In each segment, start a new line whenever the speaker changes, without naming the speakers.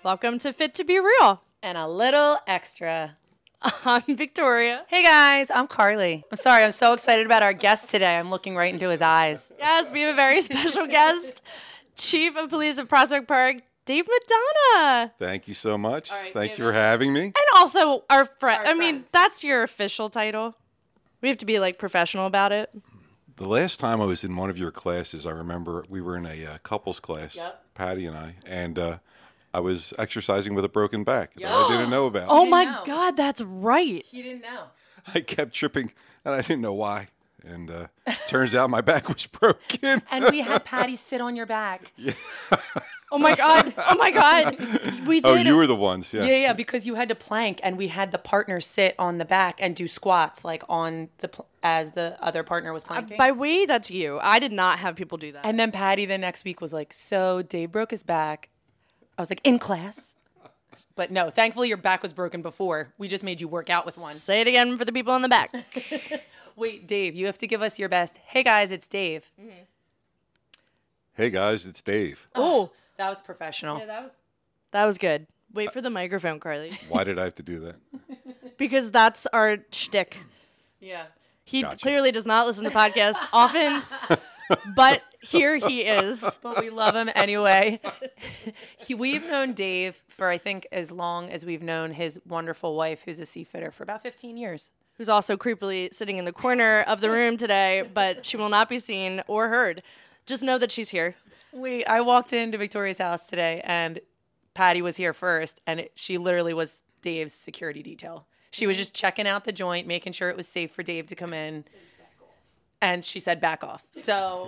Welcome to Fit to Be Real.
And a little extra.
I'm Victoria.
Hey guys, I'm Carly. I'm sorry, I'm so excited about our guest today. I'm looking right into his eyes.
Yes, we have a very special guest, Chief of Police of Prospect Park, Dave Madonna.
Thank you so much.
right,
Thank you
give
for having me.
And also our friend.
Our
I mean,
friend.
that's your official title. We have to be like professional about it.
The last time I was in one of your classes, I remember we were in a couples class,
Yep.
Patty and I, and I was exercising with a broken back that I didn't know about.
Oh
didn't
my
know.
God, that's right.
He didn't know.
I kept tripping, and I didn't know why. And turns out my back was broken.
And we had Patty sit on your back.
Oh my God. Oh my God. We did.
Oh, you were the ones, yeah.
Yeah, because you had to plank, and we had the partner sit on the back and do squats, like on as the other partner was planking.
By we, that's you. I did not have people do that.
And then Patty the next week was like, "So Dave broke his back." I was like, "In class." But no, thankfully your back was broken before. We just made you work out with one.
Say it again for the people in the back.
Wait, Dave, you have to give us your best. Hey guys, it's Dave.
Hey, guys, it's Dave.
Oh,
That was professional.
that was good. Wait for the microphone, Carly.
Why did I have to do that?
Because that's our shtick.
Yeah.
He
Gotcha.
clearly does not listen to podcasts often, but here he is.
But we love him anyway. We've known Dave for, I think, as long as we've known his wonderful wife, who's a seafitter, for about 15 years.
Who's also creepily sitting in the corner of the room today, but she will not be seen or heard. Just know that she's here.
Wait, I walked into Victoria's house today, and Patty was here first, and she literally was Dave's security detail. She was just checking out the joint, making sure it was safe for Dave to come in. And she said, back off. So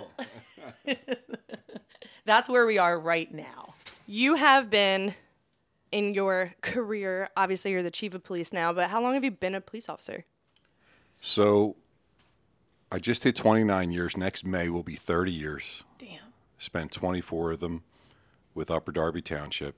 that's where we are right now.
You have been in your career, obviously you're the chief of police now, but how long have you been a police officer?
So I just hit 29 years. Next May will be 30 years.
Damn.
Spent 24 of them with Upper Darby Township.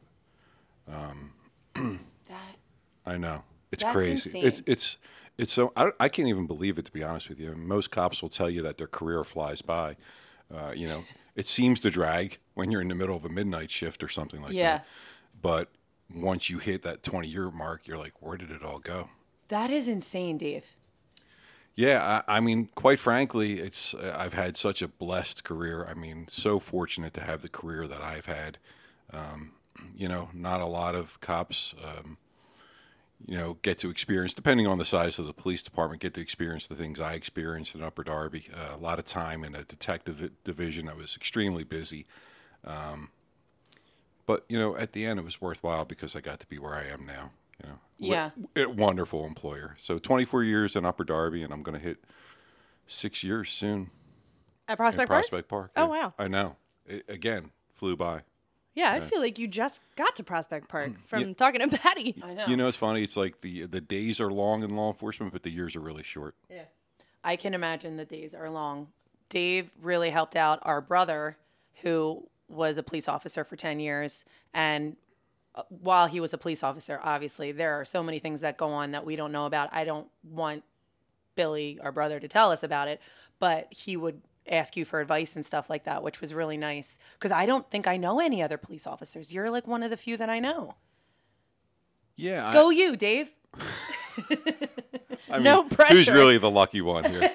That.
I know. It's
That's
crazy.
insane.
It's so I can't even believe it, to be honest with you. Most cops will tell you that their career flies by. It seems to drag when you're in the middle of a midnight shift or something like
Yeah.
that. But once you hit that 20-year mark, you're like, where did it all go?
That is insane, Dave.
Yeah, I mean, quite frankly, I've had such a blessed career. I mean, so fortunate to have the career that I've had. Not a lot of cops, get to experience, depending on the size of the police department, get to experience the things I experienced in Upper Darby. A lot of time in a detective division that was extremely busy. But, at the end, it was worthwhile because I got to be where I am now.
Yeah.
Wonderful employer. So 24 years in Upper Darby, and I'm going to hit 6 years soon
At
in
Prospect Park?
Prospect Park.
Oh,
Yeah.
wow.
I know. It, again, flew by.
Yeah, I feel like you just got to Prospect Park from talking to Patty.
I know.
It's funny. It's like the days are long in law enforcement, but the years are really short.
Yeah. I can imagine the days are long. Dave really helped out our brother, who was a police officer for 10 years. And while he was a police officer, obviously, there are so many things that go on that we don't know about. I don't want Billy, our brother, to tell us about it, but he would ask you for advice and stuff like that, which was really nice. Because I don't think I know any other police officers. You're like one of the few that I know.
Yeah.
Go you, Dave.
I mean,
No pressure.
Who's really the lucky one here?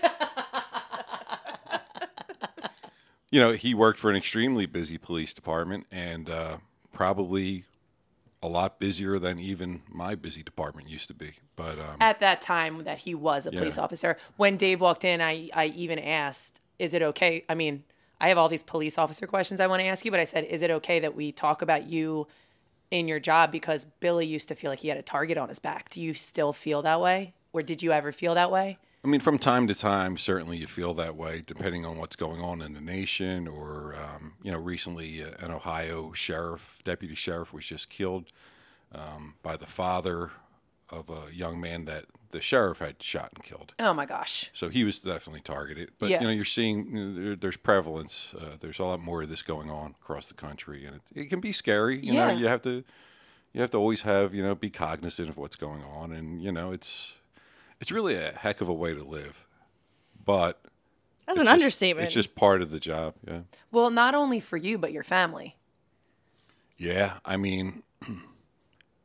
He worked for an extremely busy police department and probably a lot busier than even my busy department used to be. But
At that time that he was a police officer. When Dave walked in, I even asked, is it okay? I mean, I have all these police officer questions I want to ask you, but I said, is it okay that we talk about you in your job? Because Billy used to feel like he had a target on his back. Do you still feel that way? Or did you ever feel that way?
I mean, from time to time, certainly you feel that way, depending on what's going on in the nation. Or, recently an Ohio deputy sheriff was just killed by the father of a young man that the sheriff had shot and killed.
Oh my gosh.
So he was definitely targeted. But,
Yeah.
you're seeing there's prevalence. There's a lot more of this going on across the country. And it can be scary. You know, you have to always have, be cognizant of what's going on. And, it's really a heck of a way to live. But
That's
it's
an
just-
understatement.
It's just part of the job. Yeah.
Well, not only for you, but your family.
Yeah. I mean,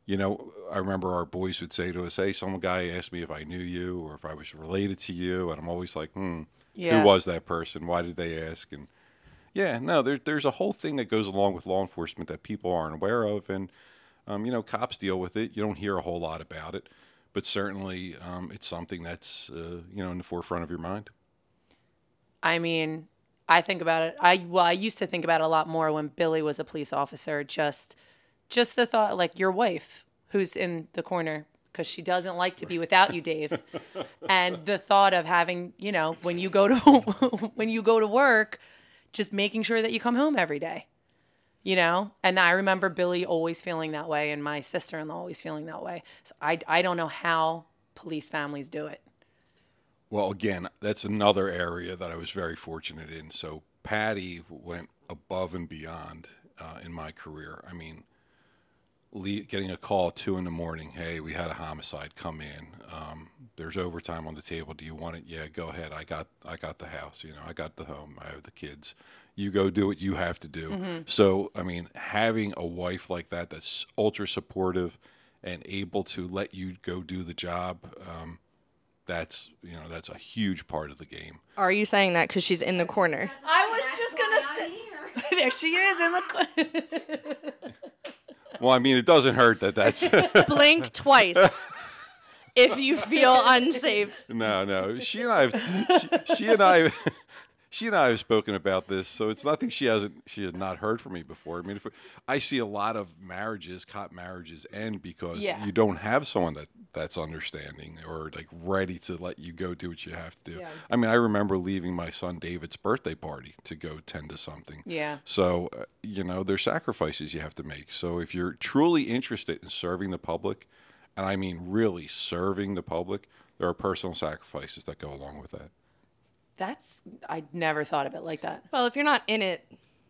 You know, I remember our boys would say to us, "Hey, some guy asked me if I knew you or if I was related to you," and I'm always like, who
Yeah.
was that person? Why did they ask? And yeah, no, there's a whole thing that goes along with law enforcement that people aren't aware of, and you know, cops deal with it. You don't hear a whole lot about it, but certainly it's something that's you know, in the forefront of your mind.
I mean, I think about it. I used to think about it a lot more when Billy was a police officer. Just the thought, like your wife, who's in the corner because she doesn't like to be without you, Dave, and the thought of having, you know, when you go to when you go to work, just making sure that you come home every day. You know, and I remember Billy always feeling that way, and my sister-in-law always feeling that way. So I don't know how police families do it.
Well, again, that's another area that I was very fortunate in. So Patty went above and beyond in my career. I mean, getting a call at 2 a.m. Hey, we had a homicide. Come in. There's overtime on the table. Do you want it? Yeah, go ahead. I got the house. You know, I got the home. I have the kids. You go do what you have to do. So, I mean, having a wife like that that's ultra supportive and able to let you go do the job, that's, you know, that's a huge part of the game.
Are you saying that because she's in the corner?
I was just gonna say, there she is in the.
Well, I mean, it doesn't hurt that's
Blink twice if you feel unsafe.
no. She and I have spoken about this, so it's nothing she has not heard from me before. I mean, I see a lot of cop marriages end because you don't have someone that's understanding or like ready to let you go do what you have to do.
Yeah.
I mean, I remember leaving my son David's birthday party to go tend to something.
Yeah.
So, you know, there's sacrifices you have to make. So if you're truly interested in serving the public, and I mean really serving the public, there are personal sacrifices that go along with that.
I never thought of it like that.
Well, if you're not in it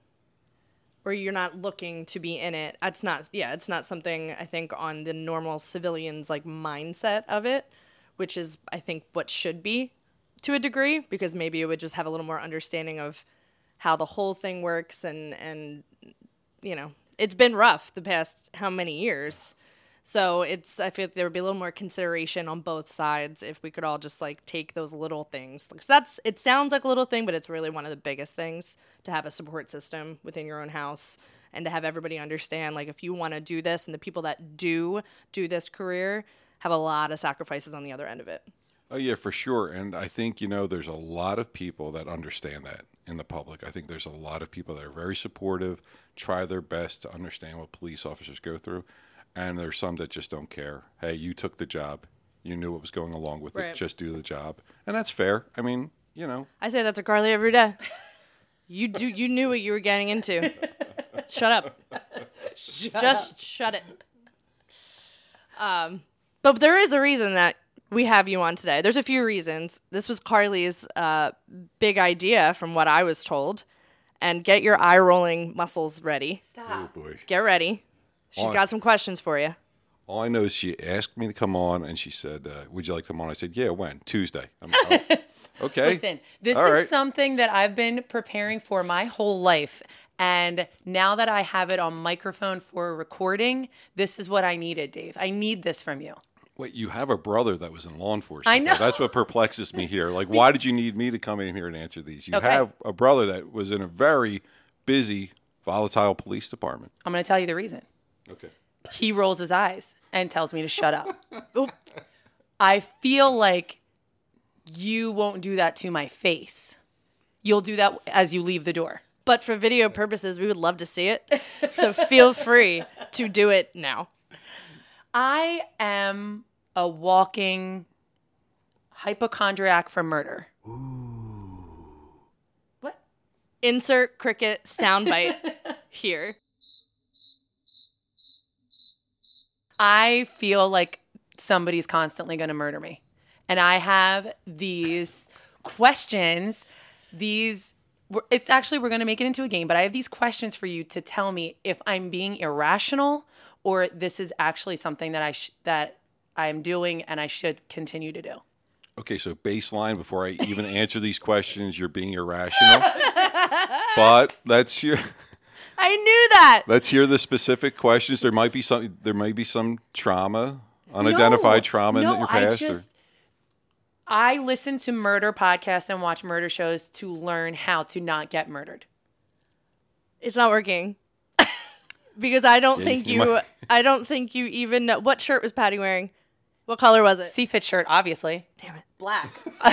or you're not looking to be in it, it's not something I think on the normal civilian's like mindset of it, which is I think what should be to a degree, because maybe it would just have a little more understanding of how the whole thing works and you know, it's been rough the past how many years. So I feel like there would be a little more consideration on both sides if we could all just like take those little things. Because it sounds like a little thing, but it's really one of the biggest things to have a support system within your own house and to have everybody understand, like, if you want to do this, and the people that do this career have a lot of sacrifices on the other end of it.
Oh, yeah, for sure. And I think, you know, there's a lot of people that understand that in the public. I think there's a lot of people that are very supportive, try their best to understand what police officers go through. And there's some that just don't care. Hey, you took the job. You knew what was going along with
Right.
it. Just do the job. And that's fair. I mean, you know.
I say that to Carly every day. You knew what you were getting into. Shut up. Shut it. But there is a reason that we have you on today. There's a few reasons. This was Carly's big idea from what I was told. And get your eye-rolling muscles ready.
Oh, boy.
Get ready. She's got some questions for you.
All I know is she asked me to come on, and she said, would you like to come on? I said, yeah, when? Tuesday. Okay.
Listen, this
All
is
right.
something that I've been preparing for my whole life. And now that I have it on microphone for recording, this is what I needed, Dave. I need this from you.
Wait, you have a brother that was in law enforcement.
I know.
That's what perplexes me here. Like, why did you need me to come in here and answer these? You
Okay.
have a brother that was in a very busy, volatile police department.
I'm going to tell you the reason.
Okay.
He rolls his eyes and tells me to shut up. Oop. I feel like you won't do that to my face. You'll do that as you leave the door.
But for video purposes, we would love to see it. So feel free to do it now.
I am a walking hypochondriac for murder. What?
Insert cricket soundbite here.
I feel like somebody's constantly going to murder me. And I have these questions, it's actually, we're going to make it into a game, but I have these questions for you to tell me if I'm being irrational or this is actually something that I'm doing and I should continue to do.
Okay, so baseline, before I even answer these questions, you're being irrational. But that's your...
I knew that.
Let's hear the specific questions. There might be some trauma, unidentified trauma in your past.
I listen to murder podcasts and watch murder shows to learn how to not get murdered.
It's not working. Because I don't think you even know. What shirt was Patty wearing? What color was it?
C-fit shirt, obviously.
Damn it.
Black.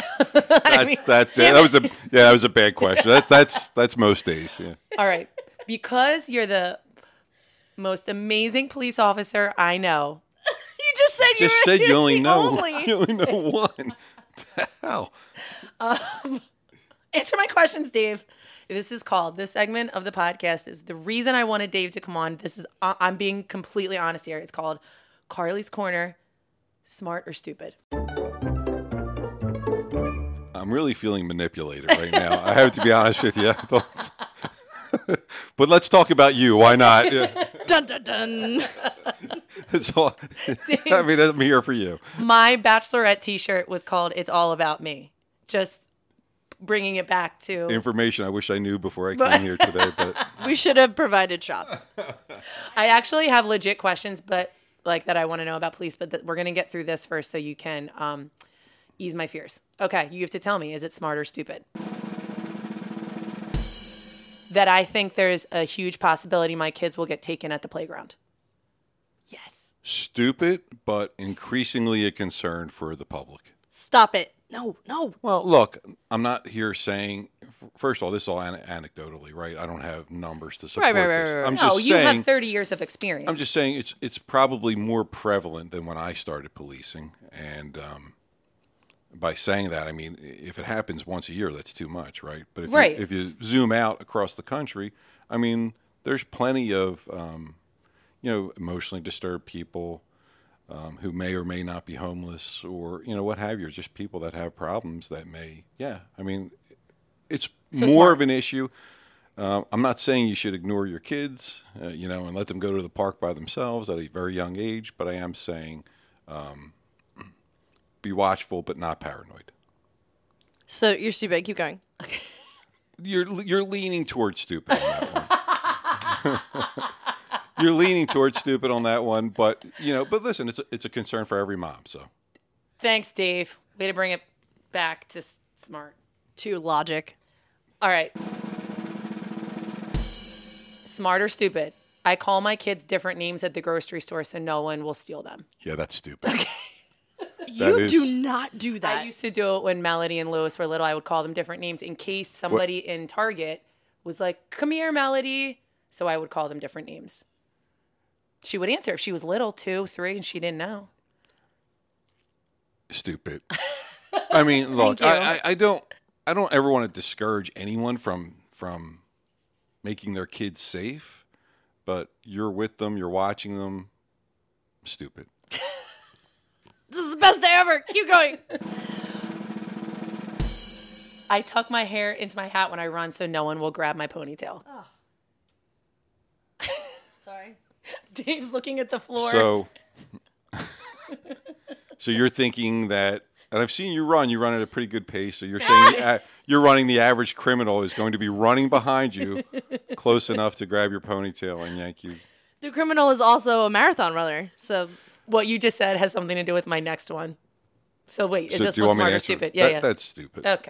That was a bad question. That's most days. Yeah.
All right. Because you're the most amazing police officer I know.
You just said
you only know
only.
you only know one. The hell.
Answer my questions, Dave. This segment of the podcast is the reason I wanted Dave to come on. I'm being completely honest here. It's called Carly's Corner, Smart or Stupid.
I'm really feeling manipulated right now. I have to be honest with you. But let's talk about you. Why not? Yeah.
Dun, dun, dun.
That's all. I mean, I'm here for you.
My Bachelorette t-shirt was called It's All About Me. Just bringing it back to
information I wish I knew before I came here today. But
we should have provided shots.
I actually have legit questions, but that I want to know about police. But we're going to get through this first so you can ease my fears. Okay, you have to tell me, is it smart or stupid? That I think there's a huge possibility my kids will get taken at the playground. Yes.
Stupid, but increasingly a concern for the public.
Stop it. No.
Well, look, I'm not here saying, first of all, this is all anecdotally, right? I don't have numbers to support this.
Right.
I'm just
you
saying,
have 30 years of experience.
I'm just saying it's probably more prevalent than when I started policing. And by saying that, I mean, if it happens once a year, that's too much, right? But if you zoom out across the country, I mean, there's plenty of, emotionally disturbed people who may or may not be homeless or, what have you, just people that have problems that may, I mean, it's so more of an issue. I'm not saying you should ignore your kids, and let them go to the park by themselves at a very young age, but I am saying be watchful but not paranoid.
So you're stupid. Keep going.
You're leaning towards stupid on that one. You're leaning towards stupid on that one, but listen, it's a concern for every mom. So,
thanks, Dave. Way to bring it back to smart,
to logic.
All right, smart or stupid? I call my kids different names at the grocery store so no one will steal them.
Yeah, that's stupid.
Okay.
You do not do that.
I used to do it when Melody and Lewis were little. I would call them different names in case somebody in Target was like, "Come here, Melody." So I would call them different names. She would answer if she was little, 2, 3, and she didn't know.
Stupid. I mean, look, I don't ever want to discourage anyone from making their kids safe, but you're with them, you're watching them. Stupid.
This is the best day ever. Keep going.
I tuck my hair into my hat when I run so no one will grab my ponytail.
Oh. Sorry.
Dave's looking at the floor.
So you're thinking that, and I've seen you run at a pretty good pace, so you're saying you're running the average criminal is going to be running behind you close enough to grab your ponytail and yank you.
The criminal is also a marathon runner, so...
What you just said has something to do with my next one. So wait, is this one smart or stupid? Yeah.
That's stupid.
Okay.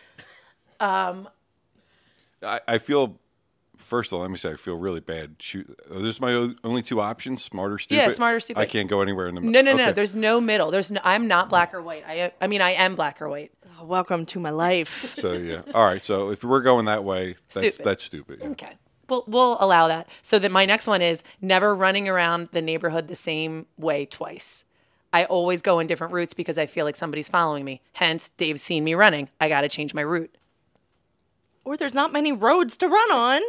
I feel, first of all, let me say I feel really bad. There's my only two options, smart or stupid.
Yeah, smart or stupid.
I can't go anywhere in the middle.
No. There's no middle. I'm not black or white. I am black or white.
Oh, welcome to my life.
So, yeah. All right. So if we're going that way, that's stupid. Yeah.
Okay. We'll allow that. So that my next one is never running around the neighborhood the same way twice. I always go in different routes because I feel like somebody's following me. Hence, Dave's seen me running. I got to change my route.
Or there's not many roads to run on.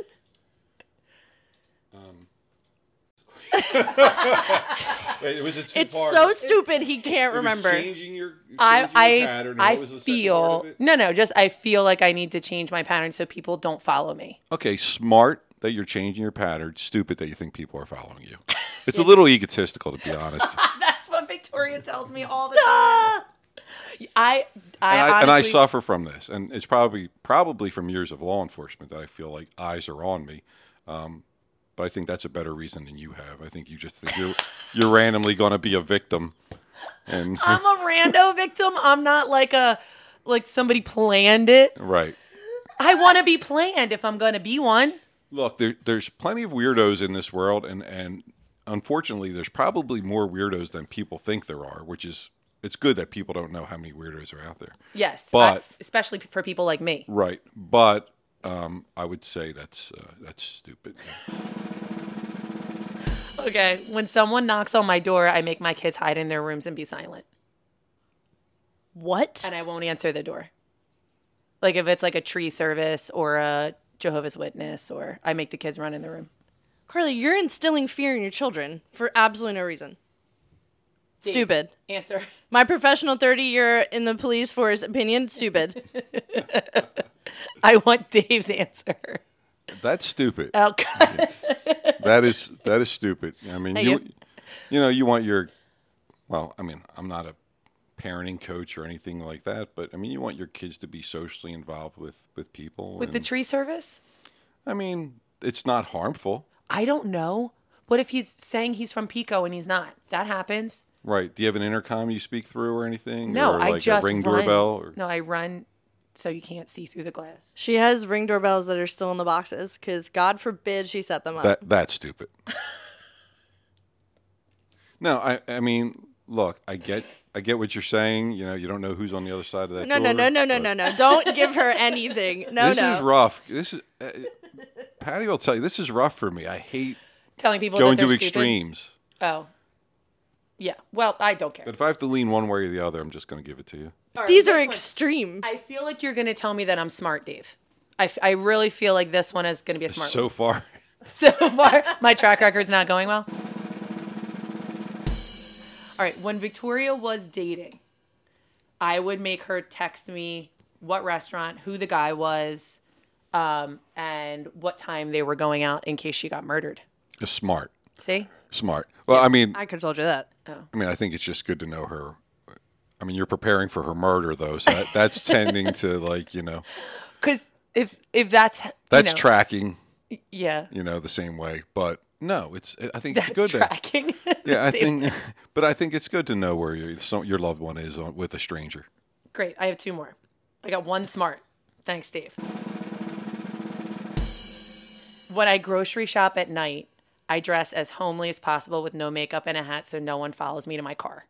Wait, it was a two-parter.
It's so stupid he can't remember.
Changing your pattern.
I
was the
feel just I feel like I need to change my pattern so people don't follow me.
Okay, smart that you're changing your pattern. Stupid that you think people are following you. It's a little egotistical, to be honest.
That's what Victoria tells me all the time. I honestly
suffer from this, and it's probably from years of law enforcement that I feel like eyes are on me. but I think that's a better reason than you have. I think you just think you're randomly going to be a victim. And
I'm a rando victim. I'm not like somebody planned it.
right.
I want to be planned if I'm going to be one.
Look, there's plenty of weirdos in this world, and unfortunately, there's probably more weirdos than people think there are, which is, it's good that people don't know how many weirdos are out there.
Yes,
But
especially for people like me.
right, but I would say that's stupid.
Okay, when someone knocks on my door, I make my kids hide in their rooms and be silent,
What?
and I won't answer the door. Like if it's like a tree service or a Jehovah's Witness, or I make the kids run in the room.
Carly, you're instilling fear in your children for absolutely no reason.
Dave,
Stupid.
Answer.
My professional 30-year in the police force opinion, stupid.
I want Dave's answer.
That's stupid.
Okay.
That is stupid. I mean,
Hey,
you want your, well, I mean, I'm not a parenting coach or anything like that, but I mean, you want your kids to be socially involved with people.
With the
and,
tree service?
I mean, it's not harmful.
I don't know. What if he's saying he's from Pico and he's not? That happens.
Right. Do you have an intercom you speak through or anything?
No,
or
I
like
just
a ring
run.
doorbell? Or?
No, I run so you can't see through the glass.
She has Ring doorbells that are still in the boxes because God forbid she set them up.
That's stupid. No, I mean, look, I get what you're saying. You know, you don't know who's on the other side of that
No.
door.
Don't give her anything. No.
This is rough. This is Patty will tell you, this is rough for me. I hate
Telling people
going
that they're
to
stupid.
extremes.
Oh. Yeah. Well, I don't care.
But if I have to lean one way or the other, I'm just going to give it to you.
All right,
These
this
are
one.
extreme.
I feel like you're going to tell me that I'm smart, Dave. I really feel like this one is going to be a smart
So far,
one. So far, my track record's not going well. All right. When Victoria was dating, I would make her text me what restaurant, who the guy was, and what time they were going out in case she got murdered.
it's smart.
See?
Smart. Well, I mean,
I could have told you that.
I think it's just good to know her. I mean, you're preparing for her murder, though, so that's tending to, like, you know,
Because if that's
that's tracking,
yeah,
you know, the same way. But no, I think
that's
it's good.
tracking.
Yeah, I
Same.
think, but I think it's good to know where your loved one is with a stranger.
Great. I have two more. I got one smart. Thanks, Dave. When I grocery shop at night, I dress as homely as possible with no makeup and a hat so no one follows me to my car.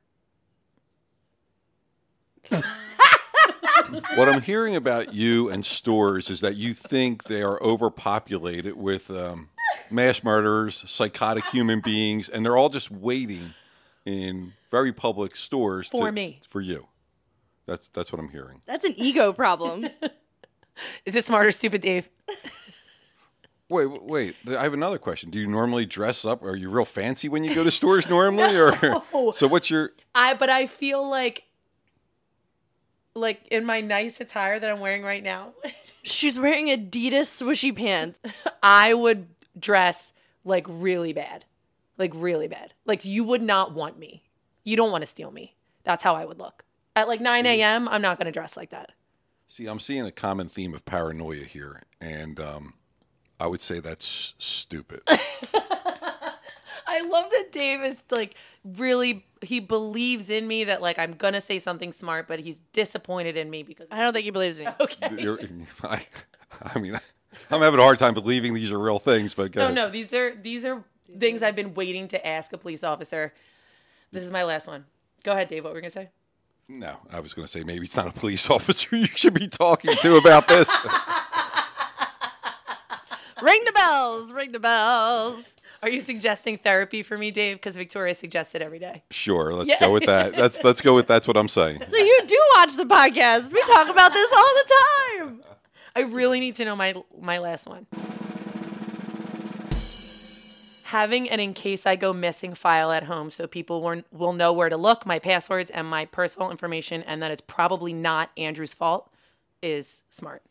What I'm hearing about you and stores is that you think they are overpopulated with mass murderers, psychotic human beings, and they're all just waiting in very public stores
For me.
for you. That's what I'm hearing.
That's an ego problem.
Is it smart or stupid, Dave?
Wait. I have another question. Do you normally dress up? Are you real fancy when you go to stores normally,
No.
or so? What's your?
But I feel like in my nice attire that I'm wearing right now,
She's wearing Adidas swooshy pants.
I would dress like really bad. Like really bad. Like you would not want me. You don't want to steal me. That's how I would look. At like 9 a.m., I'm not going to dress like that.
See, I'm seeing a common theme of paranoia here, and I would say that's stupid.
I love that Dave is like really, he believes in me that like I'm going to say something smart, but he's disappointed in me because.
I don't think he believes in you.
Okay.
I mean, I'm having a hard time believing these are real things, but go ahead.
No, these are things I've been waiting to ask a police officer. This is my last one. Go ahead, Dave. What were you going to say?
No, I was going to say maybe it's not a police officer you should be talking to about this.
Ring the bells. Ring the bells.
Are you suggesting therapy for me, Dave? Because Victoria suggests it every day.
Sure, let's go with that. Let's go with that's what I'm saying.
So you do watch the podcast. We talk about this all the time.
I really need to know my last one. Having an in case I go missing file at home so people will know where to look, my passwords and my personal information, and that it's probably not Andrew's fault is smart.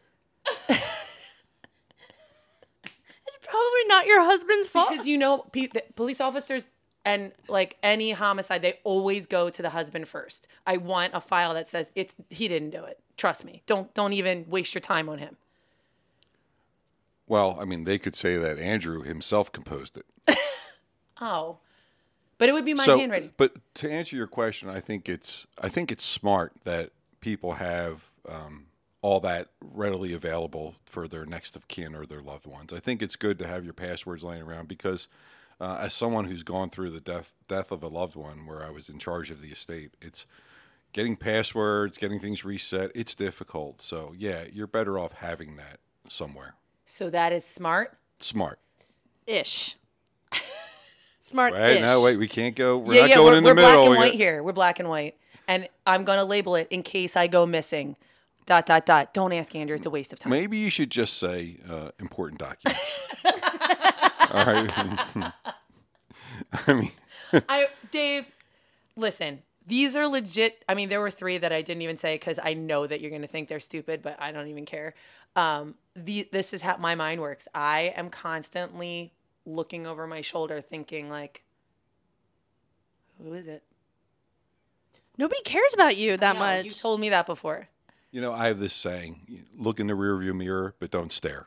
It's probably not your husband's fault.
Because you know, police officers and like any homicide, they always go to the husband first. I want a file that says he didn't do it. Trust me. Don't even waste your time on him.
Well, I mean, they could say that Andrew himself composed it.
Oh, but it would be my handwriting.
But to answer your question, I think it's smart that people have all that readily available for their next of kin or their loved ones. I think it's good to have your passwords laying around because, as someone who's gone through the death of a loved one, where I was in charge of the estate, it's getting passwords, getting things reset. It's difficult. So yeah, you're better off having that somewhere.
So that is smart.
Smart.
Ish. Smart
Right?
ish.
No, wait, we can't go. We're not going in the
we're
middle.
black and
We
white
got-
here. We're black and white. And I'm going to label it in case I go missing. ... Don't ask Andrew. It's a waste of time.
Maybe you should just say important documents. All right. I mean,
Dave, listen, these are legit. I mean, there were 3 that I didn't even say because I know that you're going to think they're stupid, but I don't even care. This is how my mind works. I am constantly looking over my shoulder thinking like, who is it?
Nobody cares about you that
No,
much.
You told me that before.
you know, I have this saying: look in the rearview mirror, but don't stare.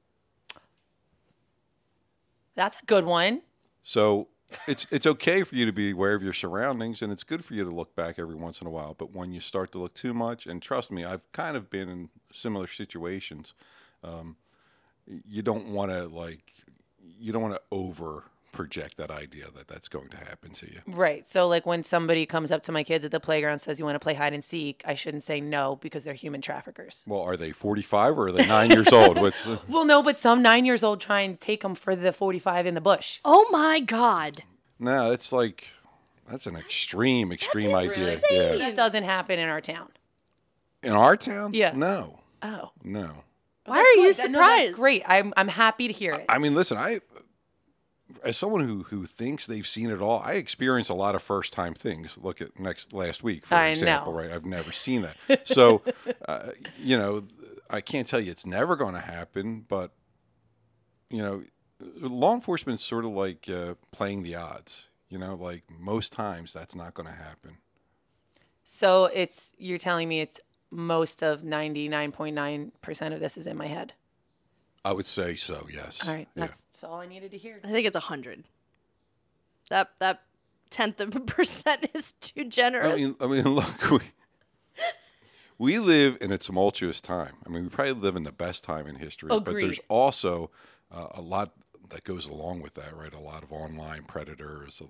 That's a good one.
So it's okay for you to be aware of your surroundings, and it's good for you to look back every once in a while. But when you start to look too much, and trust me, I've kind of been in similar situations. You don't want to over project that idea that that's going to happen to you.
Right. So like when somebody comes up to my kids at the playground and says, you want to play hide and seek, I shouldn't say no because they're human traffickers.
Well, are they 45 or are they 9 years old? What's
Well, no, but some 9-year-olds try and take them for the 45 in the bush.
Oh my God.
No, it's like that's an extreme idea.
insane.
Yeah.
That doesn't happen in our town.
In our town?
Yeah.
No.
Oh.
No.
Why are you
No,
surprised?
that's great. I'm happy to hear it.
I mean, listen, as someone who thinks they've seen it all, I experience a lot of first time things. Look at last week, for
I
example,
know.
right? I've never seen that. So, you know, I can't tell you it's never going to happen, but, you know, law enforcement is sort of like playing the odds. You know, like most times that's not going to happen.
So you're telling me it's most of 99.9% of this is in my head.
I would say so, yes.
All right.
Yeah.
That's all I needed to hear.
I think it's 100. That tenth of a percent is too generous.
I mean, look, we live in a tumultuous time. I mean, we probably live in the best time in history, but
Agreed.
there's also a lot that goes along with that, right? A lot of online predators,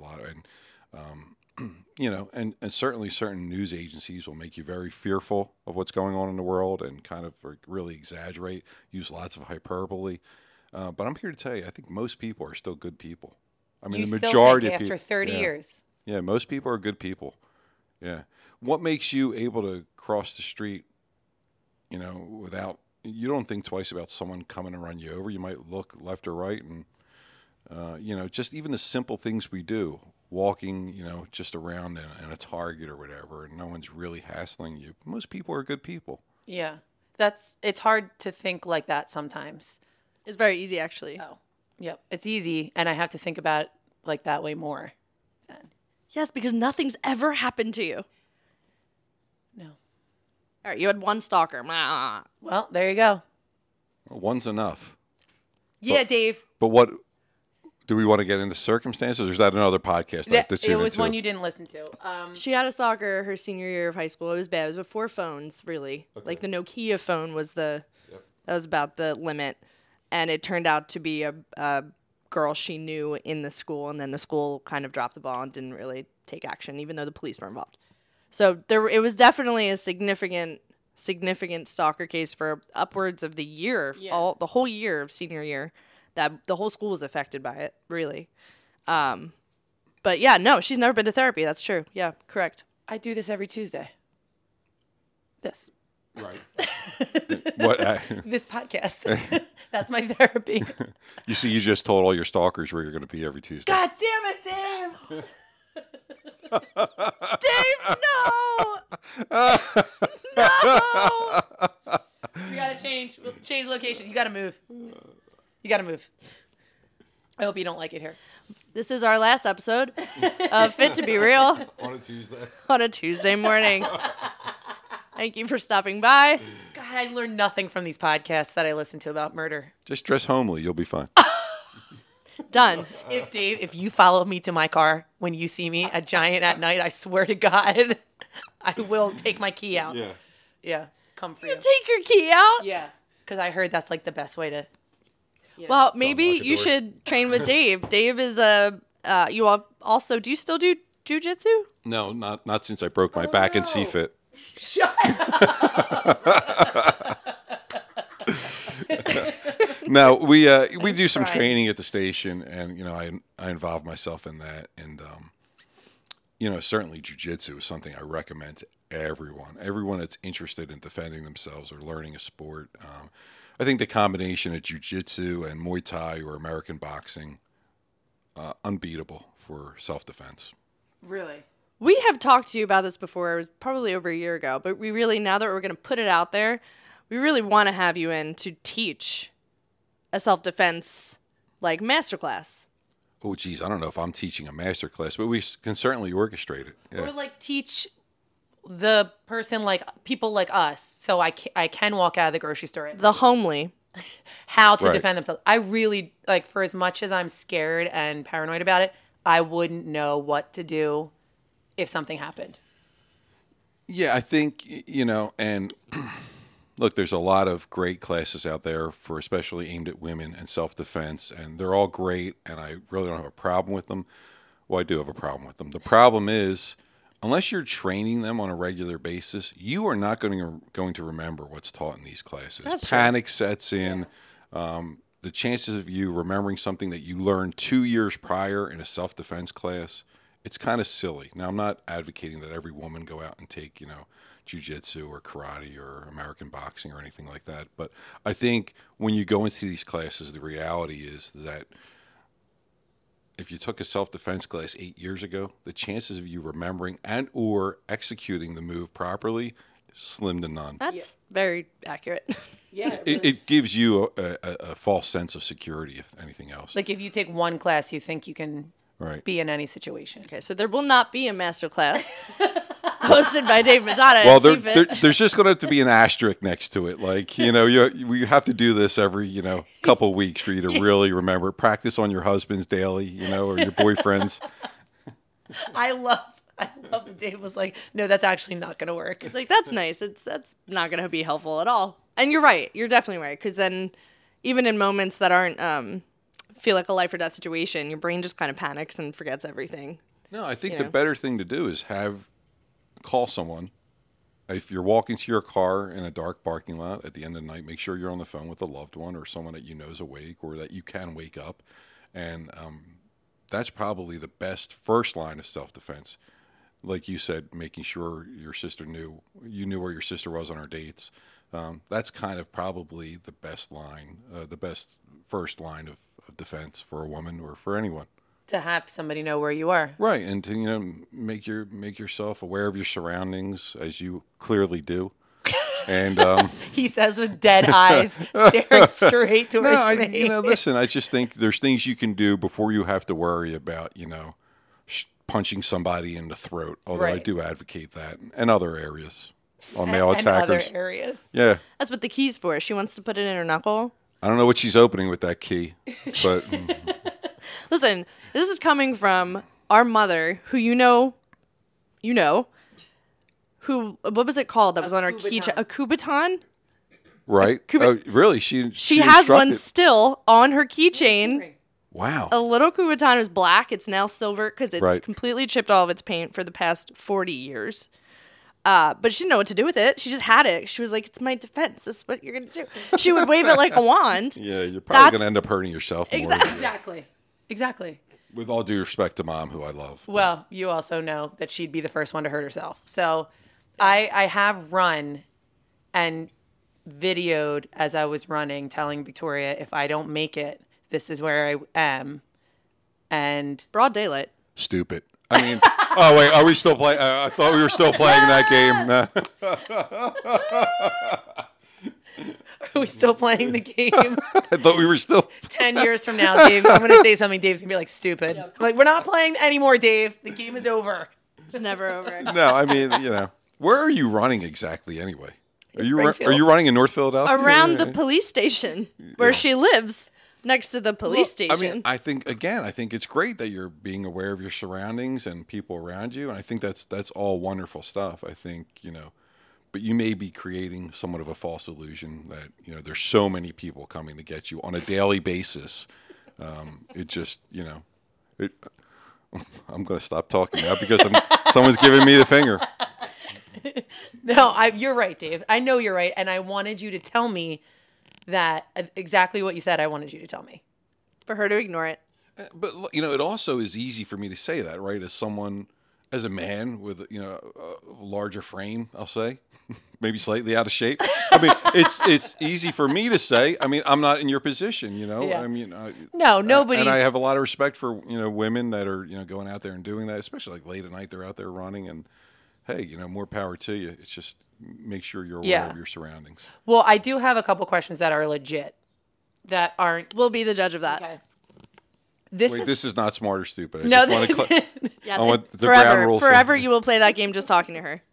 you know, and certainly certain news agencies will make you very fearful of what's going on in the world and kind of really exaggerate, use lots of hyperbole. But I'm here to tell you, I think most people are still good people. I mean,
You
the
still
majority
think
of people.
after 30 years.
Yeah, most people are good people. Yeah. What makes you able to cross the street, you know, you don't think twice about someone coming to run you over. You might look left or right and, you know, just even the simple things we do, walking, you know, just around in a Target or whatever, and no one's really hassling you. Most people are good people.
Yeah. It's hard to think like that sometimes.
It's very easy, actually.
Oh. Yep. It's easy. And I have to think about it like that way more then.
Yes, because nothing's ever happened to you.
No.
All right, you had one stalker. Mwah.
Well, there you go.
Well, one's enough.
Yeah, Dave.
But what do we want to get into circumstances, or is that another podcast I have to tune
It was
into?
one you didn't listen to.
She had a stalker her senior year of high school. It was bad. It was before phones, really. Like the Nokia phone was that was about the limit. And it turned out to be a girl she knew in the school, and then the school kind of dropped the ball and didn't really take action, even though the police were involved. So it was definitely a significant stalker case for upwards of the year, the whole year of senior year. That the whole school was affected by it, really. But yeah, no, she's never been to therapy. That's true. Yeah, correct.
I do this every Tuesday. This.
Right. What?
This podcast. That's my therapy.
You see, you just told all your stalkers where you're going to be every Tuesday.
God damn it, Dave!
Dave, no!
We gotta change location. You gotta move. You gotta move. I hope you don't like it here.
This is our last episode of Fit to Be Real
On a Tuesday.
on a Tuesday morning. Thank you for stopping by.
God I learned nothing from these podcasts that I listen to about murder.
Just dress homely. You'll be fine.
Done.
If you follow me to my car when you see me at Giant at night, I swear to God, I will take my key out. Yeah, come for you.
Take your key out.
Yeah, because I heard that's like the best way to.
Well, maybe
Unlock a
you
door.
should train with Dave. Dave is a. You all also do you still do jujitsu?
No, not since I broke my back in CFIT.
Shut
No, we do some
crying.
training at the station, and I involve myself in that, and certainly jujitsu is something I recommend to everyone that's interested in defending themselves or learning a sport. I think the combination of jujitsu and Muay Thai or American boxing, unbeatable for self-defense.
Really?
We have talked to you about this before. It was probably over a year ago, but we really, now that we're going to put it out there, we really want to have you in to teach a self-defense like masterclass.
Oh, geez, I don't know if I'm teaching a master class, but we can certainly orchestrate it.
Or
Yeah.
like teach the person, like people like us, so I can walk out of the grocery store
The homely.
how to
Right.
defend themselves. I really, like, for as much as I'm scared and paranoid about it, I wouldn't know what to do if something happened.
Yeah, I think, and look, there's a lot of great classes out there for especially aimed at women and self-defense, and they're all great, and I really don't have a problem with them. Well, I do have a problem with them. The problem is, unless you're training them on a regular basis, you are not going to remember what's taught in these classes.
That's true.
Panic sets in. The chances of you remembering something that you learned 2 years prior in a self-defense class, it's kind of silly. Now, I'm not advocating that every woman go out and take, jiu-jitsu or karate or American boxing or anything like that. But I think when you go into these classes, the reality is that if you took a self-defense class 8 years ago, the chances of you remembering and or executing the move properly, slim to none.
That's very accurate.
Yeah.
It gives you a false sense of security, if anything else.
Like, if you take one class, you think you can
Right.
be in any situation.
Okay, so there will not be a masterclass hosted by Dave Mazzata.
Well,
at CFIT.
there's just going to have to be an asterisk next to it. Like, we have to do this every, couple weeks for you to really remember. Practice on your husbands daily, or your boyfriends.
I love that Dave was like, no, that's actually not going to work.
It's like, that's nice. That's not going to be helpful at all. And you're right. You're definitely right. Because then even in moments that aren't feel like a life or death situation, your brain just kind of panics and forgets everything.
No, I think
You
the
know.
better thing to do is call someone. If you're walking to your car in a dark parking lot at the end of the night, make sure you're on the phone with a loved one or someone that you know is awake or that you can wake up. And that's probably the best first line of self-defense. Like you said, making sure your sister knew where your sister was on her dates. That's kind of probably the best line, the best first line of defense for a woman or for anyone.
To have somebody know where you are.
Right, and to make yourself aware of your surroundings as you clearly do, and
He says with dead eyes, staring straight towards me.
listen. I just think there's things you can do before you have to worry about punching somebody in the throat. Although I
Right.
do advocate that and other areas on male
and
attackers.
other areas.
Yeah,
That's what the key's for. She wants to put it in her knuckle.
I don't know what she's opening with that key, but
Listen, this is coming from our mother, who who, what was it called that was on her keychain? A Kubaton?
right. Oh, really? She
has one
instructed-
still on her keychain.
Wow.
A little Kubaton is black. It's now silver because it's
Right.
completely chipped all of its paint for the past 40 years. But she didn't know what to do with it. She just had it. She was like, it's my defense. This is what you're going to do. She would wave it like a wand.
Yeah, you're probably
That's-
going to end up hurting yourself more.
Exactly.
With all due respect to Mom, who I love.
Well, you also know that she'd be the first one to hurt herself. So I have run and videoed as I was running, telling Victoria, if I don't make it, this is where I am. And
Broad daylight.
Stupid. I mean, oh wait, are we still playing? I thought we were still playing that game.
are we still playing the game?
I thought we were still.
10 years from now, Dave, I'm going to say something. Dave's going to be like, stupid. I'm like, we're not playing anymore, Dave. The game is over.
It's never over.
No, I mean, where are you running exactly anyway? Are
Springfield.
you running in North Philadelphia?
Around the police station where she lives, next to the police
Well,
station.
I think it's great that you're being aware of your surroundings and people around you, and I think that's all wonderful stuff. I think, but you may be creating somewhat of a false illusion that, there's so many people coming to get you on a daily basis. It just, I'm going to stop talking now because someone's giving me the finger.
No, you're right, Dave. I know you're right, and I wanted you to tell me that exactly what you said. I wanted you to tell me.
For her to ignore it.
But it also is easy for me to say that, right? As a man with a larger frame, I'll say, maybe slightly out of shape. I mean, it's easy for me to say. I mean, I'm not in your position,
Yeah.
I mean,
No, nobody's.
and I have a lot of respect for women that are going out there and doing that, especially like late at night. They're out there running, and hey, more power to you. It's just make sure you're aware of your surroundings.
Well, I do have a couple questions that are legit, that aren't.
We'll be the judge of that.
Okay.
This is not smart or stupid.
No,
just want to
Yes,
I want the ground rules.
forever you will play that game just talking to her.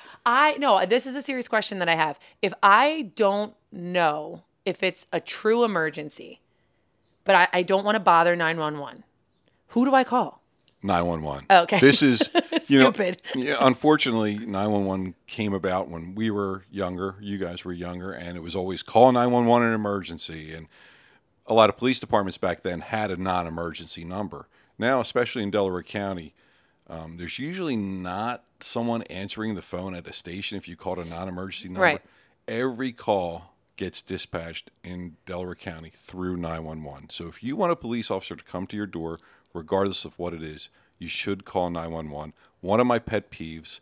This is a serious question that I have. If I don't know if it's a true emergency, but I don't want to bother 911, who do I call?
911.
Okay.
This is
Stupid.
Unfortunately, 911 came about when we were younger. You guys were younger, and it was always call 911 an emergency. And a lot of police departments back then had a non-emergency number. Now, especially in Delaware County, there's usually not someone answering the phone at a station if you called a non-emergency number.
Right.
Every call gets dispatched in Delaware County through 911. So if you want a police officer to come to your door, regardless of what it is, you should call 911. One of my pet peeves,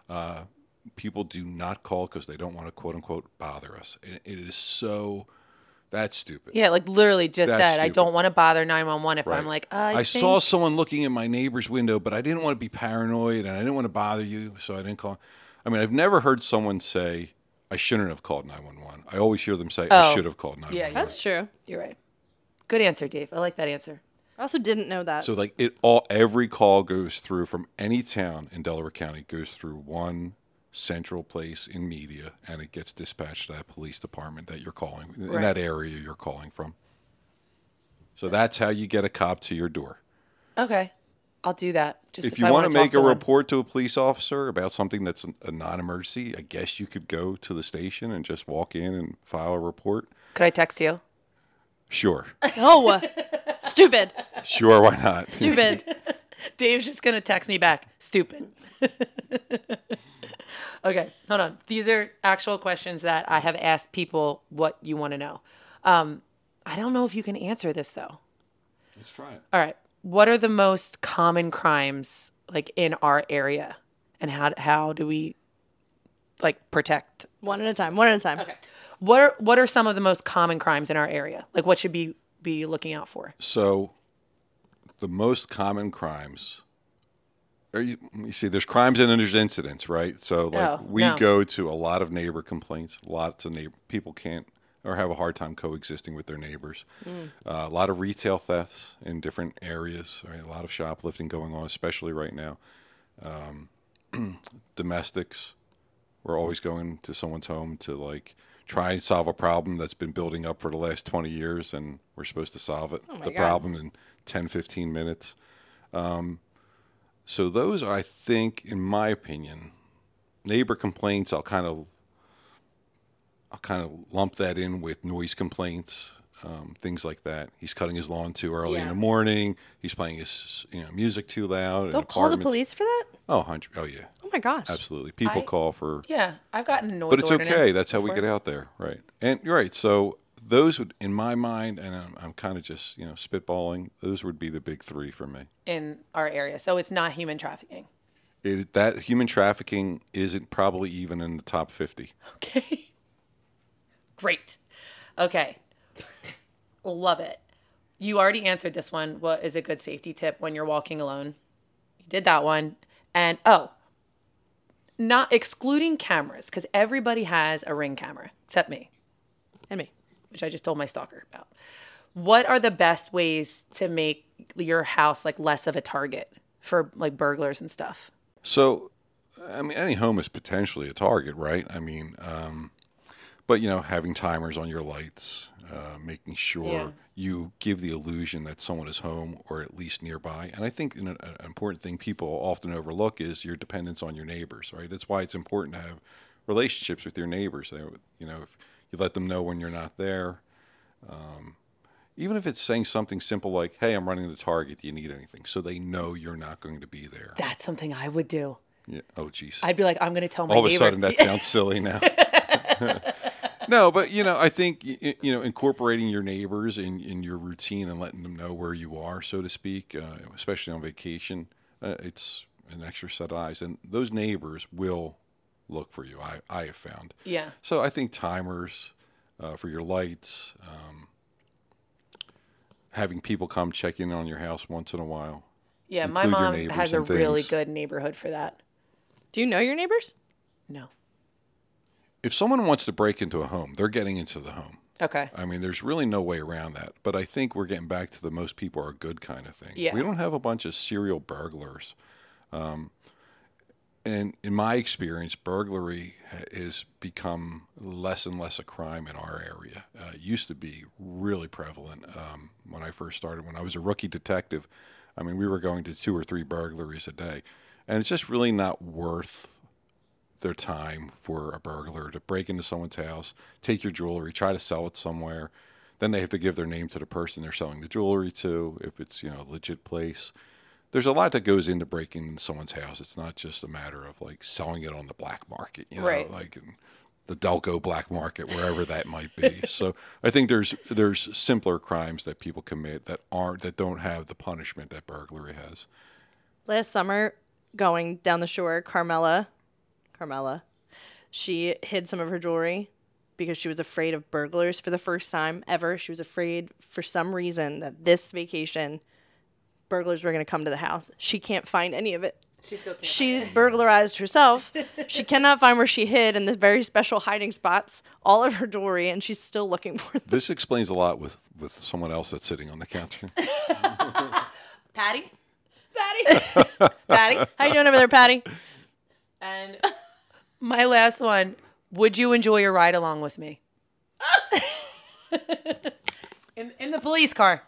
people do not call because they don't want to, quote unquote, bother us. It is so... That's stupid.
Yeah, like literally just
That's
said, I
stupid.
don't want to bother 911 if
Right.
I'm like,
I saw someone looking in my neighbor's window, but I didn't want to be paranoid and I didn't want to bother you, so I didn't call. I mean, I've never heard someone say, I shouldn't have called 911. I always hear them say, I should have called 911.
Yeah.
That's true.
You're right. Good answer, Dave. I like that answer.
I also didn't know that.
So like every call goes through from any town in Delaware County goes through one central place in media, and it gets dispatched to that police department that you're calling in that area you're calling from. So that's how you get a cop to your door.
Okay. I'll do that. Just
If you want to make a report to a police officer about something that's a non-emergency, I guess you could go to the station and just walk in and file a report.
Could I text you?
Sure.
No. Stupid.
Sure, why not?
Stupid.
Dave's just going to text me back. Stupid. Okay, hold on. These are actual questions that I have asked people what you want to know. I don't know if you can answer this, though.
Let's try it.
All right. What are the most common crimes, like, in our area? And how do we, like, protect?
One at a time. One at a time.
Okay. What are some of the most common crimes in our area? Like, what should be looking out for?
So, the most common crimes. You see, there's crimes and there's incidents, right? So, like, we go to a lot of neighbor complaints. Lots of people can't or have a hard time coexisting with their neighbors. A lot of retail thefts in different areas. Right? A lot of shoplifting going on, especially right now. Domestics. We're always going to someone's home to like try and solve a problem that's been building up for the last 20 years, and we're supposed to solve it, problem in 10, 15 minutes. So those are, I think, in my opinion, neighbor complaints. I'll kind of lump that in with noise complaints, things like that. He's cutting his lawn too early in the morning. He's playing his music too loud.
They'll call the police for that?
Oh, yeah.
Oh my gosh.
Absolutely. People call for.
Yeah, I've gotten a noise
But it's
ordinance
okay. That's how we
before.
get out there, right? And you're right. So those would, in my mind, and I'm kind of just spitballing. Those would be the big three for me.
In our area, so it's not human trafficking.
That human trafficking isn't probably even in the top 50.
Okay. Great. Okay. Love it. You already answered this one. What is a good safety tip when you're walking alone? You did that one. And not excluding cameras, because everybody has a Ring camera except me.
And me.
Which I just told my stalker about. What are the best ways to make your house like less of a target for like burglars and stuff?
So, I mean, any home is potentially a target, right? I mean, But, having timers on your lights, making sure
Yeah.
you give the illusion that someone is home or at least nearby. And I think an important thing people often overlook is your dependence on your neighbors, right? That's why it's important to have relationships with your neighbors. If you let them know when you're not there, even if it's saying something simple like, hey, I'm running to Target, do you need anything? So they know you're not going to be there.
That's something I would do.
Yeah. Oh, geez.
I'd be like, I'm going to tell my
All of
neighbor.
a sudden, that sounds silly now. No, but I think incorporating your neighbors in your routine and letting them know where you are, so to speak, especially on vacation, it's an extra set of eyes, and those neighbors will look for you. I have found.
Yeah.
So I think timers for your lights, having people come check in on your house once in a while.
Yeah, my
Include your
mom
neighbors
has a
and
really
things.
good neighborhood for that.
Do you know your neighbors?
No.
If someone wants to break into a home, they're getting into the home.
Okay.
I mean, there's really no way around that. But I think we're getting back to the most people are good kind of thing.
Yeah.
We don't have a bunch of serial burglars. And in my experience, burglary has become less and less a crime in our area. It used to be really prevalent when I first started. When I was a rookie detective, I mean, we were going to 2 or 3 burglaries a day. And it's just really not worth their time for a burglar to break into someone's house, take your jewelry, try to sell it somewhere. Then they have to give their name to the person they're selling the jewelry to, if it's a legit place. There's a lot that goes into breaking into someone's house. It's not just a matter of like selling it on the black market,
Right.
like in the Delco black market, wherever that might be. So I think there's simpler crimes that people commit that don't have the punishment that burglary has.
Last summer, going down the shore, Carmela, she hid some of her jewelry because she was afraid of burglars for the first time ever. She was afraid for some reason that this vacation, burglars were going to come to the house. She can't find any of it.
She still can't.
She burglarized herself. She cannot find where she hid in the very special hiding spots all of her jewelry, and she's still looking for them.
This explains a lot with someone else that's sitting on the couch.
Patty?
Patty, how you doing over there, Patty?
And my last one, would you enjoy a ride along with me? in the police car.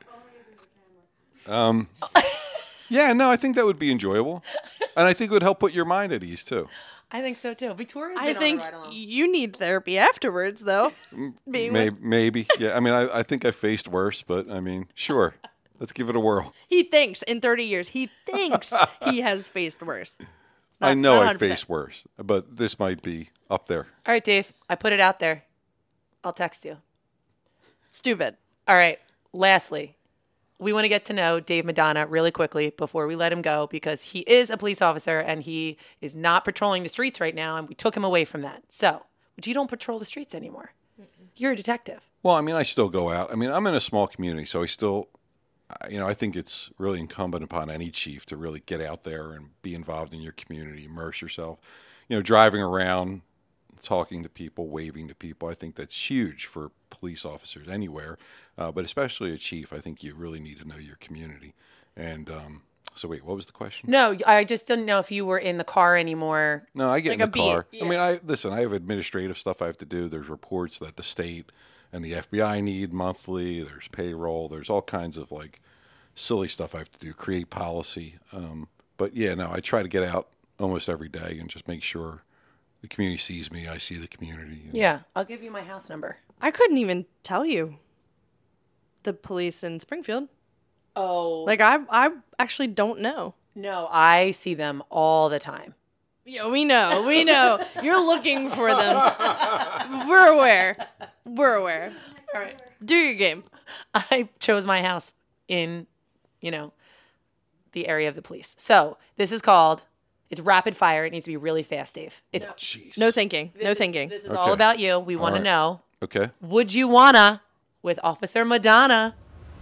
Yeah, no, I think that would be enjoyable. And I think it would help put your mind at ease, too.
I think so too. Victoria's
I
been
think
on a ride along.
you need therapy afterwards, though. Being with-
Maybe. Yeah, I mean, I think I faced worse, but I mean, sure. Let's give it a whirl.
he thinks in 30 years, he thinks he has faced worse.
I know
not
I
100%.
faced worse, but this might be up there.
All right, Dave, I put it out there. I'll text you.
Stupid.
All right. Lastly, we want to get to know Dave Madonna really quickly before we let him go because he is a police officer and he is not patrolling the streets right now, and we took him away from that. So, but you don't patrol the streets anymore. You're a detective.
Well, I mean, I still go out. I mean, I'm in a small community, so I still, I think it's really incumbent upon any chief to really get out there and be involved in your community, immerse yourself. Driving around, talking to people, waving to people. I think that's huge for police officers anywhere, but especially a chief. I think you really need to know your community. And so, wait, what was the question?
No, I just didn't know if you were in the car anymore.
No, I get
Like
in
a
the car.
beat.
I mean, I have administrative stuff I have to do. There's reports that the state and the FBI need monthly. There's payroll. There's all kinds of like silly stuff I have to do, create policy. But yeah, no, I try to get out almost every day and just make sure the community sees me. I see the community. And
Yeah, I'll give you my house number.
I couldn't even tell you the police in Springfield.
Oh,
Like, I actually don't know.
no, I see them all the time.
Yeah, we know. You're looking for them. We're aware.
All right.
Do your game.
I chose my house in, the area of the police. So this is called, it's rapid fire. It needs to be really fast, Dave. It's
Jeez.
No thinking. No thinking.
This is all
Okay.
about you. We want
right.
to know,
Okay.
would you wanna, with Officer Madonna,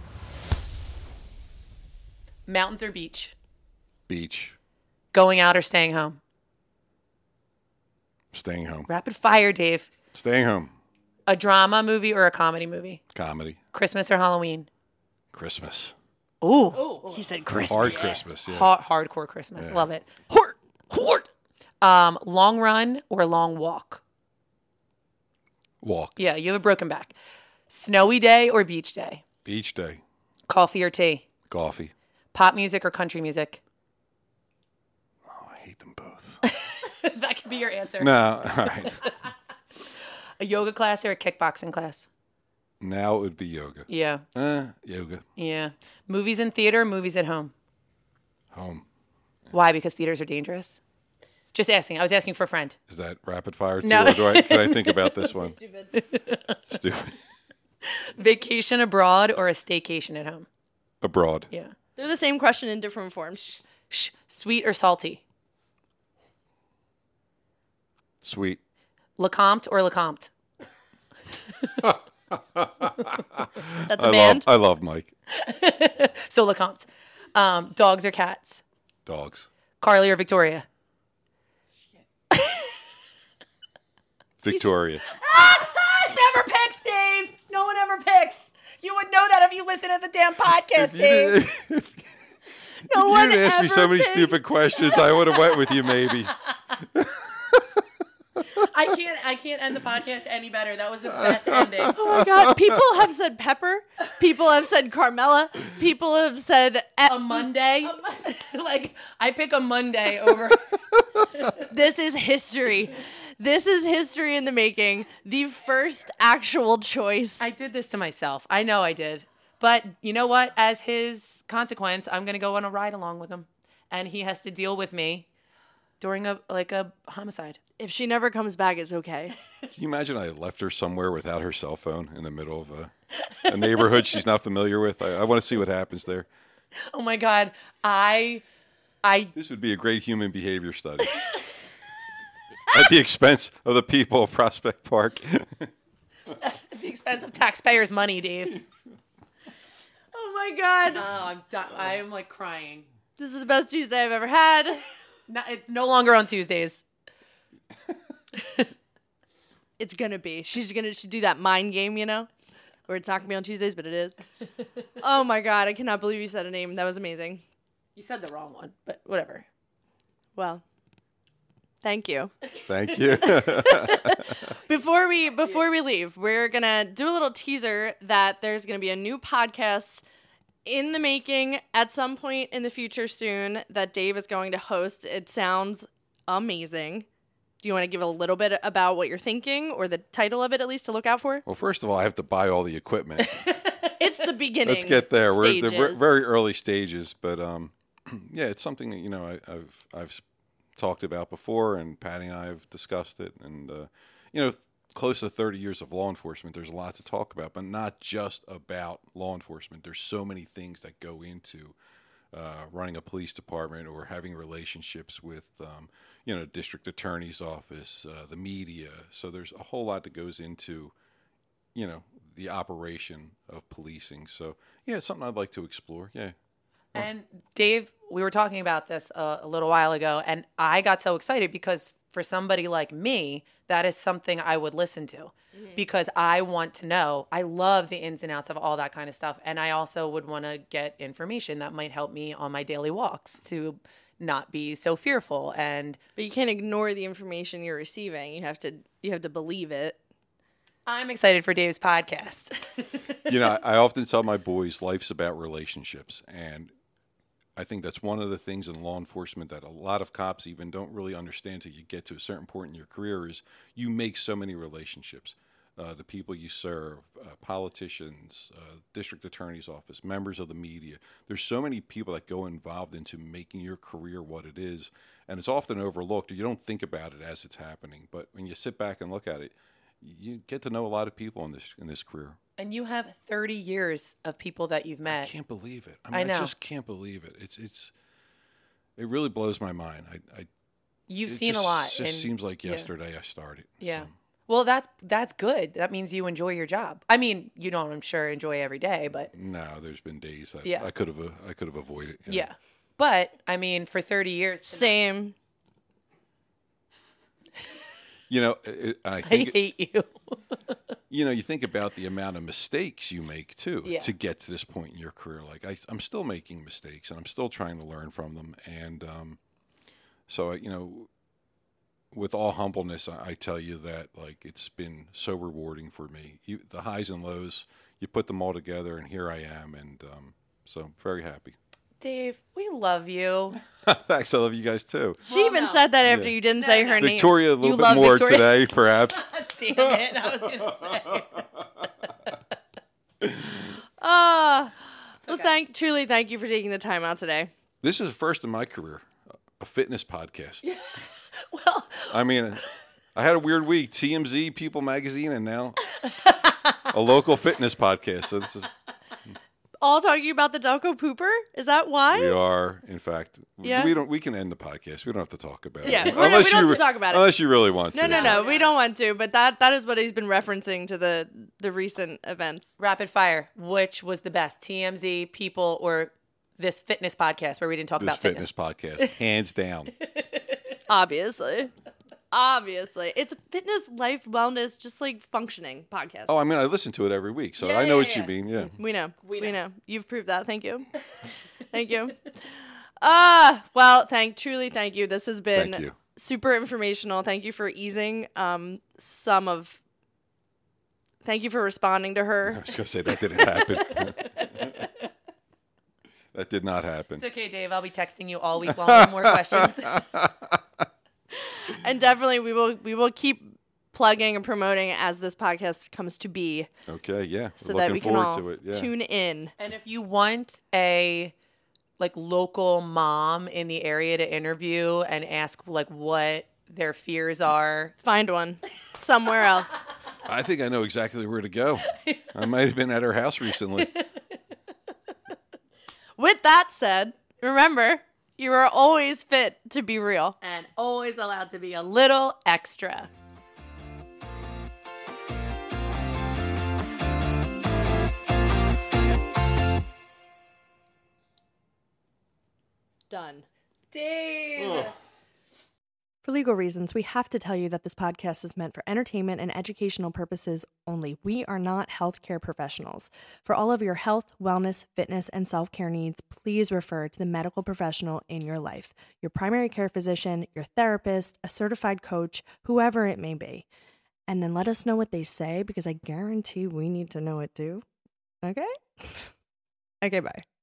mountains or beach,
Beach.
going out or staying home?
Staying home.
Rapid fire, Dave.
Staying home.
A drama movie or a comedy movie?
Comedy.
Christmas or Halloween?
Christmas.
Ooh.
He said Christmas.
Hard Christmas. Yeah.
Hardcore Christmas. Love it. Hort. Long run or long walk?
Walk.
Yeah, you have a broken back. Snowy day or beach day?
Beach day.
Coffee or tea?
Coffee.
Pop music or country music?
Oh, I hate them both.
That could be your answer.
No, all right.
A yoga class or a kickboxing class?
Now it would be yoga.
Yeah.
Yoga.
Yeah. Movies in theater, movies at home?
Home.
Why? Because theaters are dangerous? Just asking. I was asking for a friend.
Is that rapid fire too?
No.
Or can I think about this one? Stupid.
Vacation abroad or a staycation at home?
Abroad.
Yeah.
They're the same question in different forms.
Sweet or salty?
Sweet.
LeCompte or Lecomte?
That's a band.
I love Mike.
So Lecomte. Dogs or cats?
Dogs.
Carly or Victoria?
Victoria.
Never picks, Dave. No one ever picks. You would know that if you listen to the damn podcast, Dave. No one
You didn't ask me so
ever
many
picks.
stupid questions. I would have went with you maybe.
I can't end the podcast any better. That was the best ending.
Oh my God. People have said Pepper. People have said Carmela. People have said
A Monday. Like, I pick a Monday over.
This is history. This is history in the making. The first actual choice.
I did this to myself. I know I did. But you know what? As his consequence, I'm going to go on a ride along with him. And he has to deal with me during a homicide.
If she never comes back, it's okay.
Can you imagine I left her somewhere without her cell phone in the middle of a neighborhood she's not familiar with? I want to see what happens there.
Oh my God. I
This would be a great human behavior study. At the expense of the people of Prospect Park.
at the expense of taxpayers' money, Dave.
Oh my God.
Oh, I'm done. I am like crying.
This is the best Tuesday I've ever had.
No, it's no longer on Tuesdays.
It's gonna be. She's gonna do that mind game, you know, where it's not gonna be on Tuesdays, but it is. Oh my God, I cannot believe you said a name. That was amazing.
You said the wrong one, but whatever.
Well, thank you.
Thank you.
Before we leave, we're gonna do a little teaser that there's gonna be a new podcast in the making at some point in the future soon that Dave is going to host. It sounds amazing. Do you want to give a little bit about what you're thinking or the title of it at least to look out for?
Well, first of all, I have to buy all the equipment.
It's the beginning.
Let's get there. We're at the
stages.
very early stages, but yeah, it's something that I've talked about before, and Patty and I have discussed it, and close to 30 years of law enforcement, there's a lot to talk about, but not just about law enforcement. There's so many things that go into running a police department or having relationships with district attorney's office, the media. So there's a whole lot that goes into the operation of policing. So yeah, it's something I'd like to explore. Yeah.
And Dave, we were talking about this a little while ago, and I got so excited because for somebody like me, that is something I would listen to because I want to know. I love the ins and outs of all that kind of stuff. And I also would want to get information that might help me on my daily walks to not be so fearful. And
But you can't ignore the information you're receiving. You have to believe it.
I'm excited for Dave's podcast.
I often tell my boys life's about relationships, and I think that's one of the things in law enforcement that a lot of cops even don't really understand till you get to a certain point in your career is you make so many relationships. The people you serve, politicians, district attorney's office, members of the media. There's so many people that go involved into making your career what it is, and it's often overlooked, or you don't think about it as it's happening. But when you sit back and look at it, you get to know a lot of people in this career.
And you have 30 years of people that you've met.
I can't believe it.
I know.
I just can't believe it. It really blows my mind.
You've seen a lot.
It just seems like yesterday I started.
Yeah.
So.
Well, that's good. That means you enjoy your job. I mean, you don't, I'm sure, enjoy every day, but
No, there's been days that
Yeah.
I could have avoided.
yeah. But I mean, for 30 years,
Same.
I
I
think
hate you.
you think about the amount of mistakes you make too
Yeah.
to get to this point in your career. Like I'm still making mistakes and I'm still trying to learn from them. And so with all humbleness, I tell you that like it's been so rewarding for me. The highs and lows, you put them all together, and here I am, and so very happy.
Dave, we love you.
Thanks, I love you guys too.
She even said that after you didn't say her name.
Victoria, a little
You
bit
love
more
Victoria?
today, perhaps.
Damn it! I was gonna say.
Well, truly thank you for taking the time out today.
This is the first in my career, a fitness podcast.
Well,
I mean, I had a weird week. TMZ, People Magazine, and now a local fitness podcast. So this is.
All talking about the Delco pooper? Is that why?
We are, in fact.
Yeah.
We can end the podcast. We don't have to talk about
Yeah,
it.
we don't have to talk about it.
Unless you really want to.
No, we don't want to. But that is what he's been referencing to the recent events.
rapid fire. Which was the best? TMZ, People, or this fitness podcast where we didn't talk
This
about
fitness podcast, hands down.
Obviously, it's a fitness, life, wellness, just like functioning podcast.
Oh, I mean, I listen to it every week, so
Yeah,
I know
yeah,
what
yeah.
you mean. Yeah.
We know.
We know.
You've proved that. Thank you. Thank you. Well, thank you. This has been
Thank you.
super informational. Thank you for easing Thank you for responding to
I
her.
was going to say that didn't happen. That did not happen.
It's okay, Dave. I'll be texting you all week long with more questions.
And definitely we will keep plugging and promoting as this podcast comes to be,
Okay, yeah.
so
We're
that
looking
we can
forward
all
to it. Yeah.
tune in.
And if you want a like local mom in the area to interview and ask like what their fears are,
Find one somewhere else.
I think I know exactly where to go. I might have been at her house recently.
With that said, remember, you are always fit to be real.
and always allowed to be a little extra.
Done.
Dave.
For legal reasons, we have to tell you that this podcast is meant for entertainment and educational purposes only. We are not healthcare professionals. For all of your health, wellness, fitness, and self-care needs, please refer to the medical professional in your life, your primary care physician, your therapist, a certified coach, whoever it may be. And then let us know what they say, because I guarantee we need to know it too. Okay? Okay, bye.